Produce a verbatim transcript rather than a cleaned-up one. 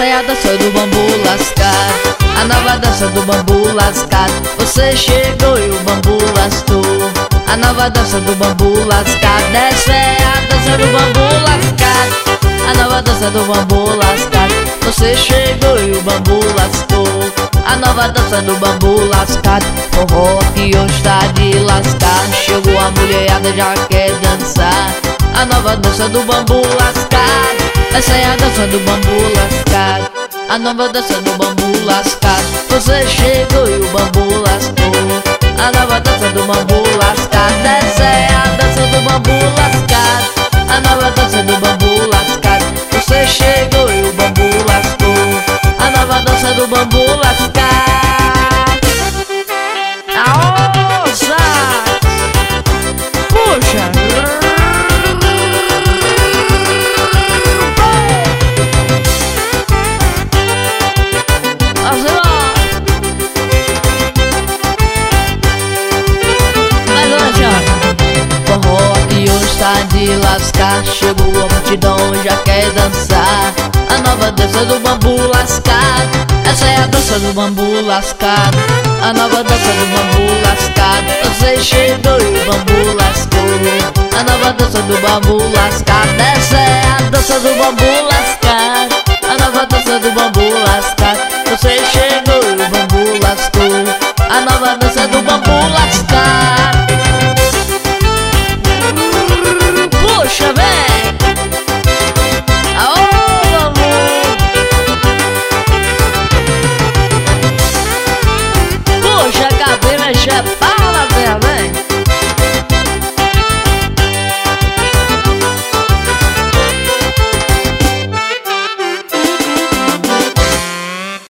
Essa é a dança do bambu lascado, a nova dança do bambu lascado. Você chegou e o bambu lascou, a nova dança do bambu lascado. Essa é a dança do bambu lascado, a nova dança do bambu lascado. Você chegou e o bambu lascou, a nova dança do bambu lascado. Forró que hoje está de lascar, chegou a mulherada já quer dançar, a nova dança do bambu lascado. Essa é a dança do bambu lascado, a nova dança do bambu lascado. Você chegou e o bambu lascou, a nova dança do bambu lascado. Essa é a dança do bambu lascado, a nova dança do bambu lascado. Você chegou e o bambu lascou, a nova dança do bambu lascado. Aosa! Puxa! Tá de lascar, chegou a multidão, já quer dançar, a nova dança do bambu lascado. Essa é a dança do bambu lascado, a nova dança do bambu lascado. Você chegou e o bambu lascou, a nova dança do bambu lascado.